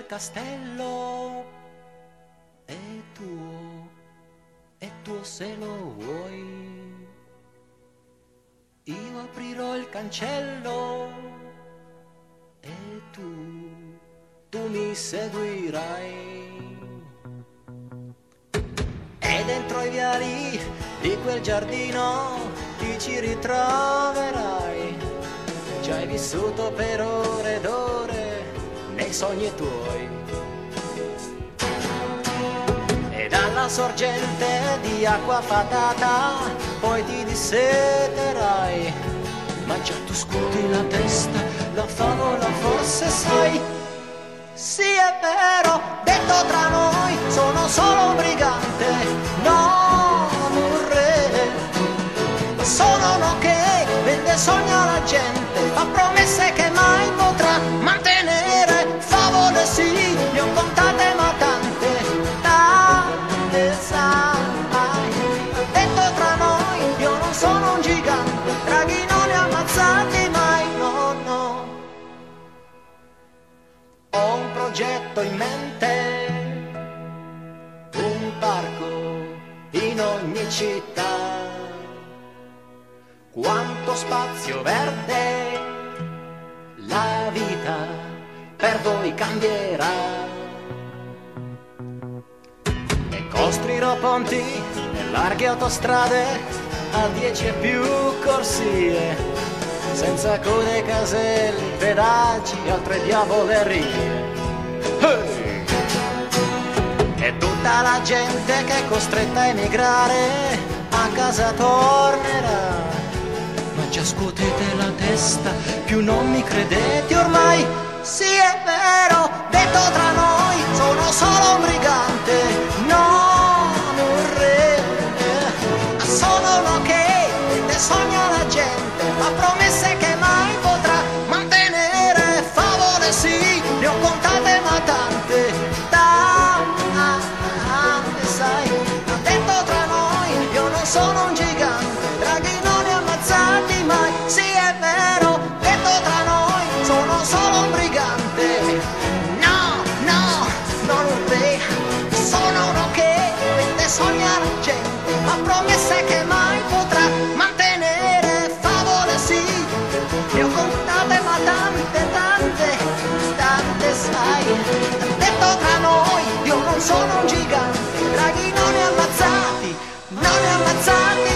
castello è tuo se lo vuoi. Io aprirò il cancello e tu mi seguirai. E dentro i viali di quel giardino ti ci ritroverai. Ci hai vissuto per ore ed ore nei sogni tuoi. E dalla sorgente di acqua patata poi ti disseterai. Ma già tu scuoti la testa, la favola forse sai. Sì è vero, detto tra noi, sono solo un brigante, non un re. Ma sono uno che vende sogni alla gente, fa promesse che mai potrà mantenere. Favole sì, ne ho contate ma tante sai. Detto tra noi, io non sono un gigante, draghi non li ammazzati mai, no, no. Ho un progetto in mente, un parco in ogni città. Quanto spazio verde la vita per voi cambierà. E costruirò ponti e larghe autostrade a 10 e più corsie, senza code, caselli, pedaggi e altre diavolerie. Hey! E tutta la gente che è costretta a emigrare a casa tornerà. Ma già scuotete la testa, più non mi credete ormai. Sì è vero, detto tra noi, sono solo un brigante, non un re. Sono uno che vende sogni alla gente, fa promesse che mai potrà mantenere. Favole sì, ne ho contate ma tante sai. Ma detto tra noi, io non sono un gigante, draghi non li ammazzati mai. Sì è vero, detto tra noi, sono solo un brigante, no, no, non un re. Sono uno che vende sogni alla gente, fa promesse che mai potrà mantenere. Favole sì, ne ho contate ma tante sai. Detto tra noi, io non sono un gigante, draghi non li ammazzati, non li ammazzati.